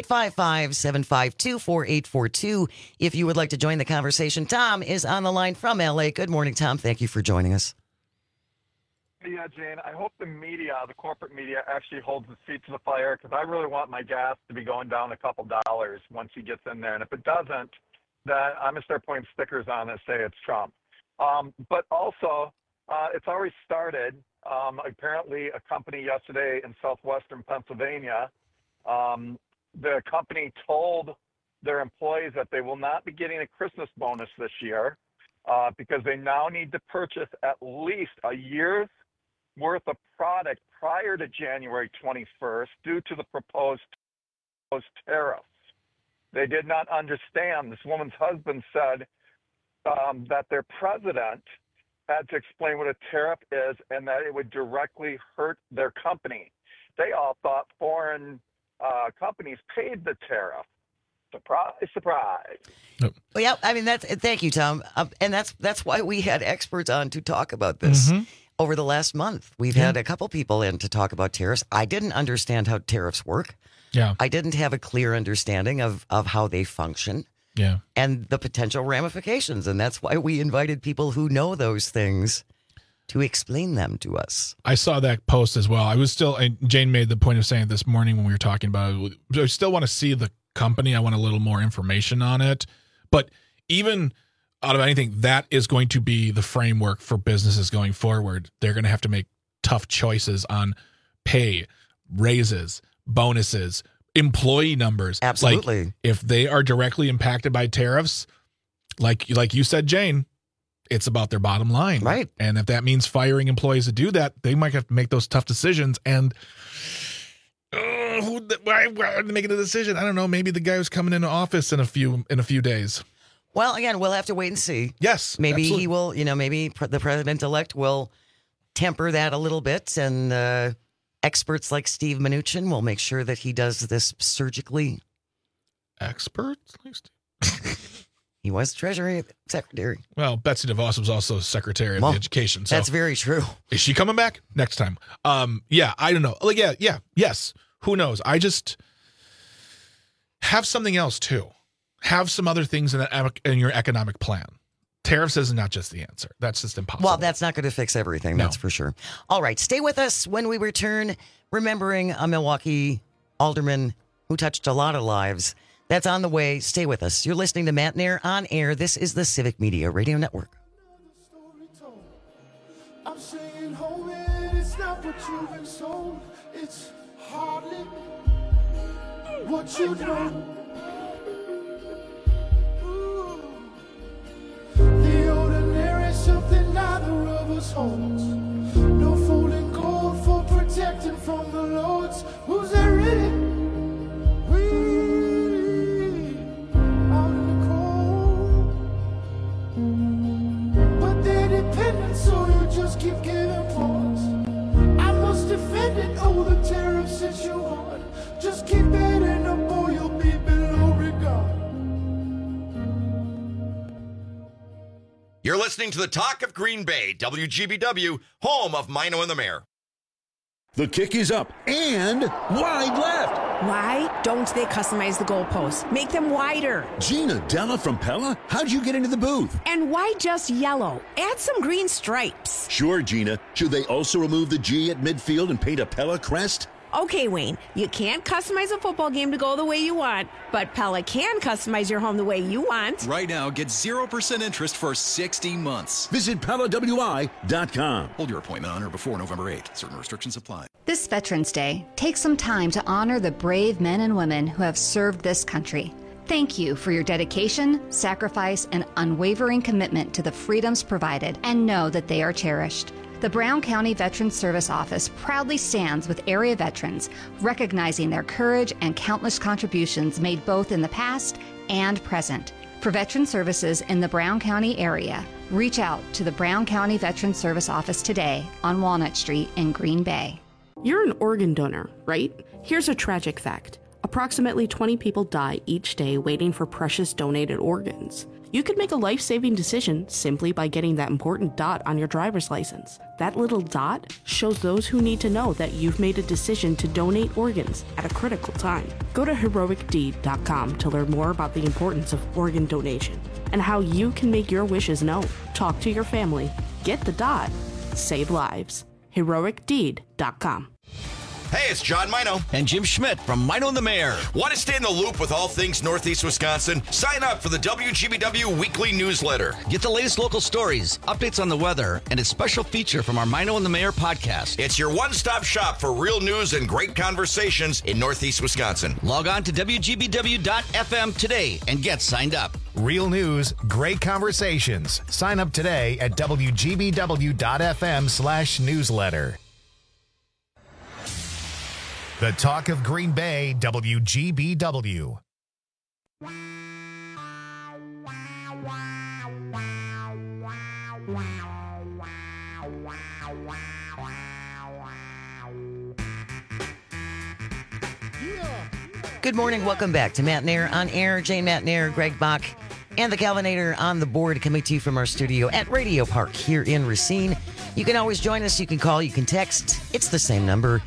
855-752-4842. If you would like to join the conversation, Tom is on the line from L.A. Good morning, Tom. Thank you for joining us. Yeah, Jane, I hope the media, the corporate media, actually holds its feet to the fire, because I really want my gas to be going down a couple dollars once he gets in there. And if it doesn't, then I'm going to start putting stickers on that say it's Trump. But also, it's already started. Apparently, a company yesterday in southwestern Pennsylvania, the company told their employees that they will not be getting a Christmas bonus this year because they now need to purchase at least a year's worth of product prior to January 21st due to the proposed tariffs. They did not understand. This woman's husband said that their president had to explain what a tariff is and that it would directly hurt their company. They all thought foreign companies paid the tariff. Surprise, surprise. Well, yeah, I mean, thank you, Tom. And that's why we had experts on to talk about this. Over the last month, we've had a couple people in to talk about tariffs. I didn't understand how tariffs work. Yeah. I didn't have a clear understanding of how they function. Yeah. And the potential ramifications. And that's why we invited people who know those things to explain them to us. I saw that post as well. And Jane made the point of saying this morning when we were talking about it, I still want to see the company. I want a little more information on it. But even out of anything, that is going to be the framework for businesses going forward. They're going to have to make tough choices on pay, raises, bonuses, employee numbers. Absolutely. Like, if they are directly impacted by tariffs, like you said, Jane, it's about their bottom line. Right. And if that means firing employees to do that, they might have to make those tough decisions. And why are they making a decision? I don't know. Maybe the guy who's coming into office in a few days. Well, again, we'll have to wait and see. Yes. Maybe absolutely. he will, maybe the president-elect will temper that a little bit, and experts like Steve Mnuchin will make sure that he does this surgically. Experts? He was Treasury Secretary. Well, Betsy DeVos was also Secretary of Education. So that's very true. Is she coming back next time? Yeah, I don't know. Like, yes. Who knows? I just have something else too. Have some other things in your economic plan. Tariffs is not just the answer. That's just impossible. Well, that's not going to fix everything. That's for sure. All right. Stay with us when we return, remembering a Milwaukee alderman who touched a lot of lives. That's on the way. Stay with us. You're listening to Matt Nair on air. This is the Civic Media Radio Network. I'm saying, hold it, it's not what you've been sold. It's hardly what you know. The ordinary, something neither of us holds. No folding gold for protecting from the lords. Who's there really? We out in the cold. But they're dependent, so you just keep giving pause. I must defend it, oh, the tariff sits you hard. Just keep adding up or you'll be below regard. You're listening to the Talk of Green Bay, WGBW, home of Mino and the Mayor. The kick is up and wide left. Why don't they customize the goalposts? Make them wider. Gina Della from Pella? How'd you get into the booth? And why just yellow? Add some green stripes. Sure, Gina. Should they also remove the G at midfield and paint a Pella crest? Okay, Wayne, you can't customize a football game to go the way you want, but Pella can customize your home the way you want. Right now, get 0% interest for 60 months. Visit PellaWI.com. Hold your appointment on or before November 8th. Certain restrictions apply. This Veterans Day, take some time to honor the brave men and women who have served this country. Thank you for your dedication, sacrifice, and unwavering commitment to the freedoms provided, and know that they are cherished. The Brown County Veterans Service Office proudly stands with area veterans, recognizing their courage and countless contributions made both in the past and present. For veteran services in the Brown County area, reach out to the Brown County Veterans Service Office today on Walnut Street in Green Bay. You're an organ donor, right? Here's a tragic fact. Approximately 20 people die each day waiting for precious donated organs. You could make a life-saving decision simply by getting that important dot on your driver's license. That little dot shows those who need to know that you've made a decision to donate organs at a critical time. Go to heroicdeed.com to learn more about the importance of organ donation and how you can make your wishes known. Talk to your family. Get the dot. Save lives. heroicdeed.com. Hey, it's John Mino. And Jim Schmidt from Mino and the Mayor. Want to stay in the loop with all things Northeast Wisconsin? Sign up for the WGBW weekly newsletter. Get the latest local stories, updates on the weather, and a special feature from our Mino and the Mayor podcast. It's your one-stop shop for real news and great conversations in Northeast Wisconsin. Log on to WGBW.FM today and get signed up. Real news, great conversations. Sign up today at WGBW.FM/newsletter. The Talk of Green Bay, WGBW. Good morning. Welcome back to Matt Nair on Air. Jane Matt Nair, Greg Bach, and the Calvinator on the board, coming to you from our studio at Radio Park here in Racine. You can always join us. You can call. You can text. It's the same number.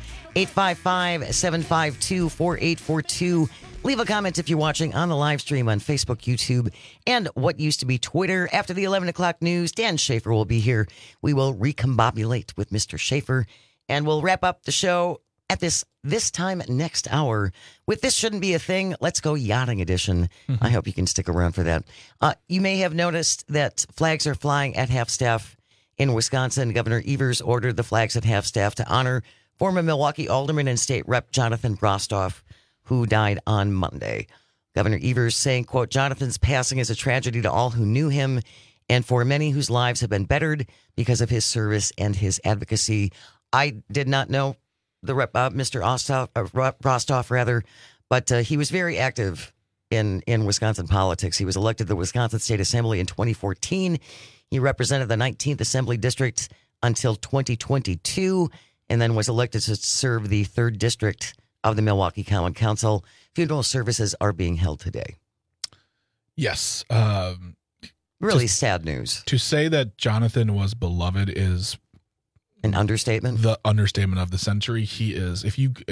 855-752-4842. Leave a comment if you're watching on the live stream on Facebook, YouTube, and what used to be Twitter. After the 11 o'clock news, Dan Schaefer will be here. We will recombobulate with Mr. Schaefer, and we'll wrap up the show at this time next hour with This Shouldn't Be a Thing. Let's Go Yachting Edition. I hope you can stick around for that. You may have noticed that flags are flying at half-staff in Wisconsin. Governor Evers ordered the flags at half-staff to honor former Milwaukee Alderman and State Rep Jonathan Brostoff, who died on Monday. Governor Evers saying, quote, Jonathan's passing is a tragedy to all who knew him and for many whose lives have been bettered because of his service and his advocacy. I did not know the Rep, Mr. Brostoff, but he was very active in Wisconsin politics. He was elected to the Wisconsin State Assembly in 2014. He represented the 19th Assembly District until 2022. And then was elected to serve the 3rd District of the Milwaukee Common Council. Funeral services are being held today. Yes. Really sad news. To say that Jonathan was beloved is an understatement. The understatement of the century. He is.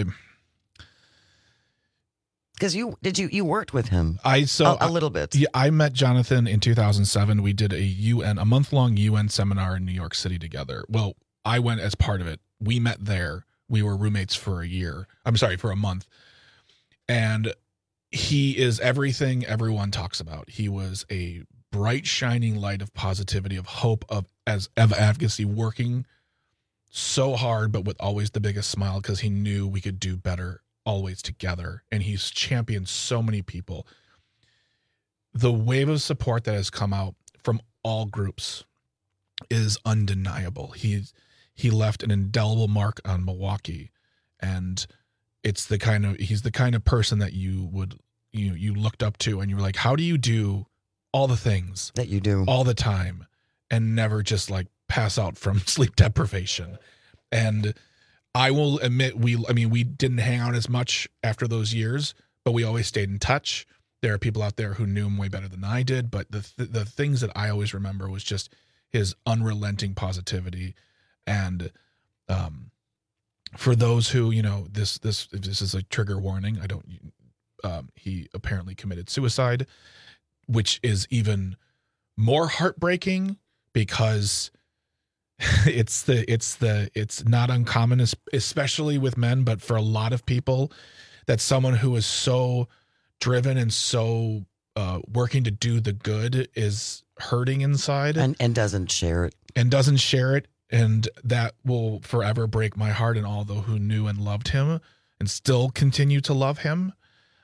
Because you worked with him. A little bit. Yeah, I met Jonathan in 2007. We did a month-long UN seminar in New York City together. Well, I went as part of it. We met there. We were roommates for a month. And he is everything everyone talks about. He was a bright, shining light of positivity, of hope, of advocacy, working so hard, but with always the biggest smile because he knew we could do better always together. And he's championed so many people. The wave of support that has come out from all groups is undeniable. He left an indelible mark on Milwaukee, and he's the kind of person that you looked up to, and you were like, how do you do all the things that you do all the time and never just like pass out from sleep deprivation? And I will admit, we didn't hang out as much after those years, but we always stayed in touch. There are people out there who knew him way better than I did, but the things that I always remember was just his unrelenting positivity and For those who, this is a trigger warning. He apparently committed suicide, which is even more heartbreaking because it's not uncommon, especially with men, but for a lot of people, that someone who is so driven and so working to do the good is hurting inside and doesn't share it. And that will forever break my heart and all those who knew and loved him and still continue to love him.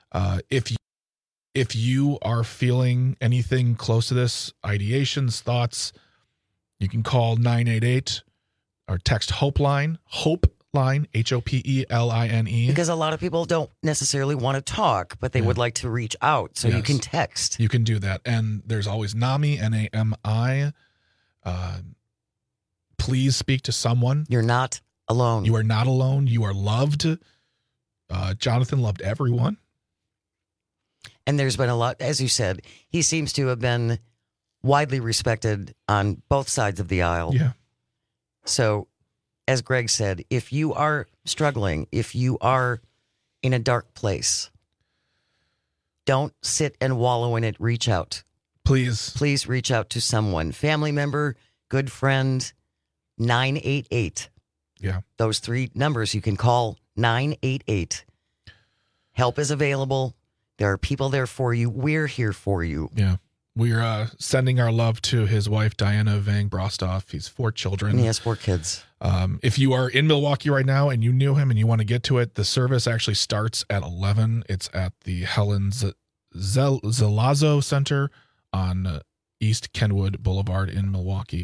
If you are feeling anything close to this, ideations, thoughts, you can call 988 or text Hopeline, Hopeline, HOPELINE. Because a lot of people don't necessarily want to talk, but they would like to reach out. So you can text. You can do that. And there's always NAMI, NAMI. Please speak to someone. You're not alone. You are not alone. You are loved. Jonathan loved everyone. And there's been a lot, as you said, he seems to have been widely respected on both sides of the aisle. Yeah. So, as Greg said, if you are struggling, if you are in a dark place, don't sit and wallow in it. Reach out. Please. Please reach out to someone. Family member, good friend, 988. Yeah. Those 3 numbers you can call 988. Help is available. There are people there for you. We're here for you. Yeah. We're sending our love to his wife, Diana Vang Brostoff. He's 4 children. And he has 4 kids. If you are in Milwaukee right now and you knew him and you want to get to it, the service actually starts at 11. It's at the Helen Zelazo Center on East Kenwood Boulevard in Milwaukee.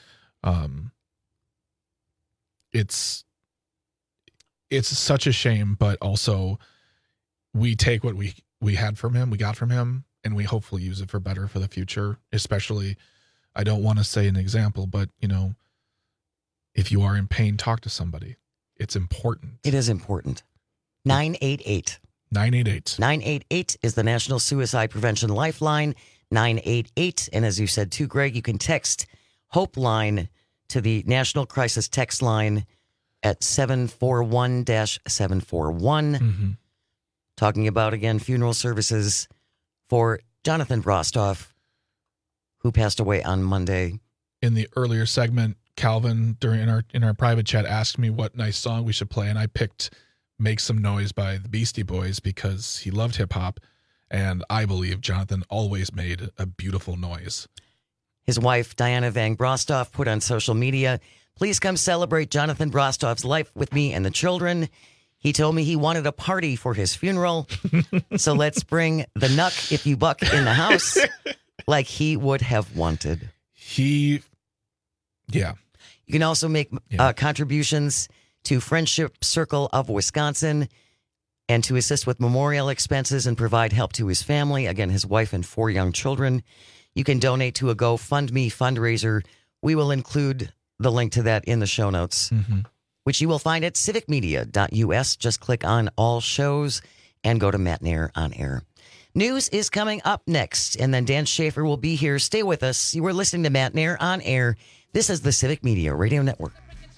It's such a shame, but also we take what we had from him, we got from him, and we hopefully use it for better for the future. Especially, I don't want to say an example, but if you are in pain, talk to somebody. It's important. It is important. 988. 988. 988 is the National Suicide Prevention Lifeline. 988. And as you said too, Greg, you can text Hopeline to the National Crisis Text Line at 741-741. Mm-hmm. Talking about, again, funeral services for Jonathan Brostoff, who passed away on Monday. In the earlier segment, Calvin, in our private chat, asked me what nice song we should play, and I picked Make Some Noise by the Beastie Boys because he loved hip-hop, and I believe Jonathan always made a beautiful noise. His wife, Diana Vang Brostoff, put on social media, "Please come celebrate Jonathan Brostoff's life with me and the children. He told me he wanted a party for his funeral, so let's bring the Nuck If You Buck in the house like he would have wanted." Yeah. You can also make contributions to Friendship Circle of Wisconsin and to assist with memorial expenses and provide help to his family. Again, his wife and 4 young children. You can donate to a GoFundMe fundraiser. We will include the link to that in the show notes, which you will find at civicmedia.us. Just click on all shows and go to Matt Nair on air. News is coming up next, and then Dan Schaefer will be here. Stay with us. You are listening to Matt Nair on air. This is the Civic Media Radio Network.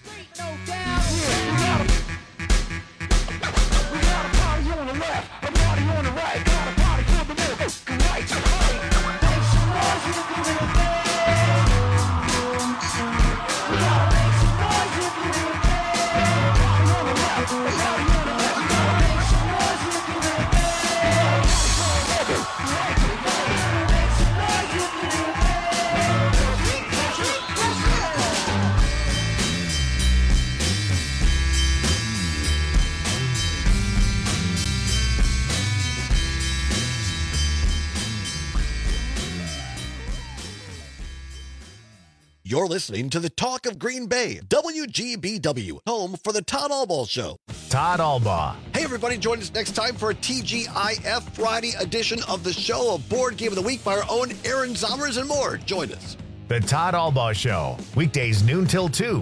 You're listening to the Talk of Green Bay, WGBW, home for the Todd Albaugh Show. Todd Albaugh. Hey, everybody, join us next time for a TGIF Friday edition of the show, a board game of the week by our own Aaron Zommers and more. Join us. The Todd Albaugh Show, weekdays noon till 2.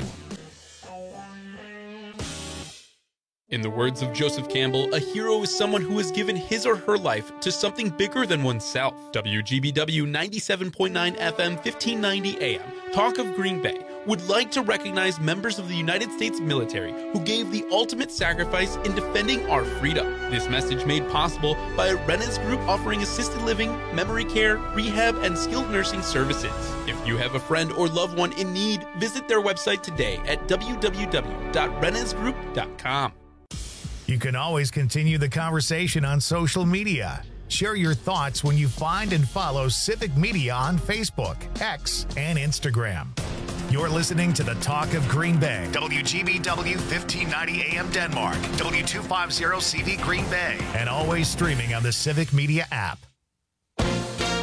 In the words of Joseph Campbell, a hero is someone who has given his or her life to something bigger than oneself. WGBW 97.9 FM, 1590 AM. Talk of Green Bay, would like to recognize members of the United States military who gave the ultimate sacrifice in defending our freedom. This message made possible by Rennes Group, offering assisted living, memory care, rehab, and skilled nursing services. If you have a friend or loved one in need, visit their website today at www.rennesgroup.com. You can always continue the conversation on social media. Share your thoughts when you find and follow Civic Media on Facebook, X, and Instagram. You're listening to the Talk of Green Bay. WGBW 1590 AM Denmark, W250 CV Green Bay, and always streaming on the Civic Media app.